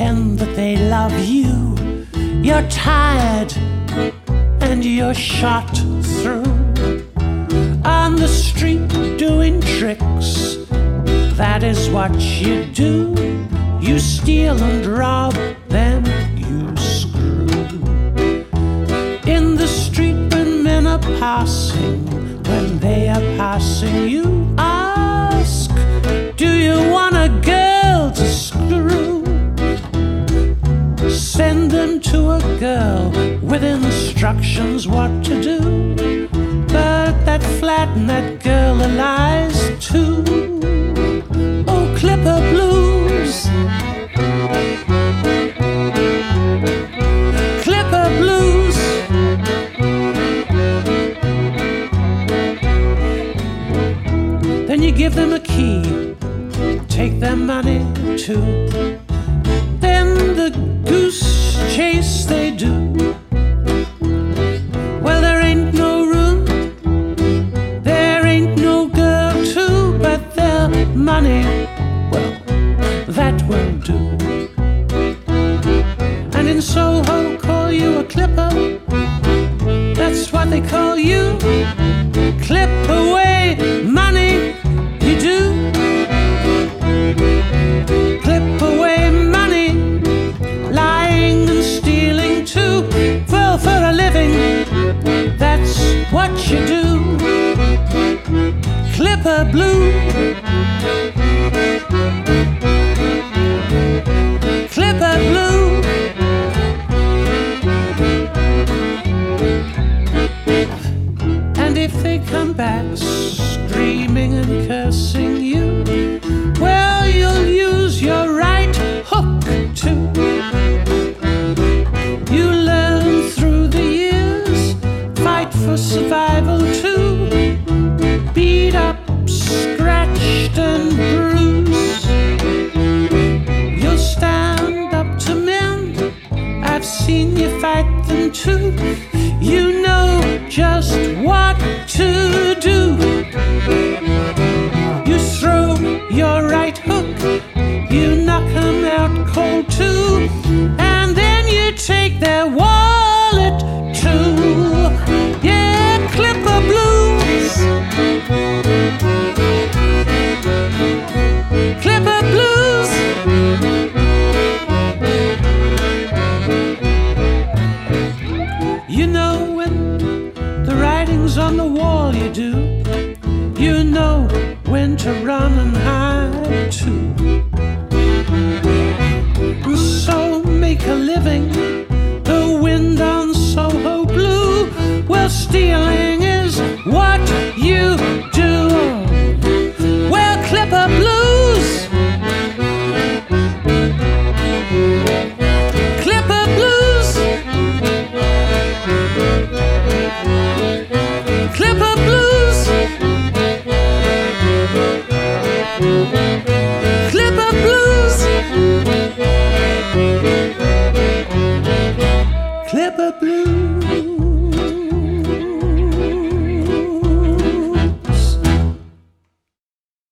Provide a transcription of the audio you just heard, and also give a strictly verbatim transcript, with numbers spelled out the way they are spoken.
pretend that they love you. You're tired and you're shot through. On the street doing tricks, that is what you do. You steal and rob, then you screw. In the street when men are passing, when they are passing, you ask, do you want a girl to screw? Send them to a girl with instructions what to do. But that flatten that girl lies too. Oh, Clipper Blues, Clipper Blues. Then you give them a key, take their money too. Then the goose chase they do. Well, there ain't no room, there ain't no girl too, but their money, well, that will do. And in Soho call you a clipper, that's what they call you. Clip away money, you do. Clip away money, lying and stealing too. Well, for a living, that's what you do. Clipper Blue, Clipper Blue. And if they come back screaming and cursing you, well, you'll use your right hook too. You learn through the years, fight for survival too. Beat up, scratched and bruised, you'll stand up to men. I've seen you fight them too. You know just what to do. You throw your right hook, you knock them out cold too, and then you take their wallet too. Yeah, Clipper Blues, Clipper Blues. You know when the writing's on the wall, you do. You know when to run and hide too. And so make a living, the wind on Soho Blue. Well, stealing is what you do. Well, Clipper Blues, Clipper Blues, Clipper Blues, Clipper Blues, Clipper Blues.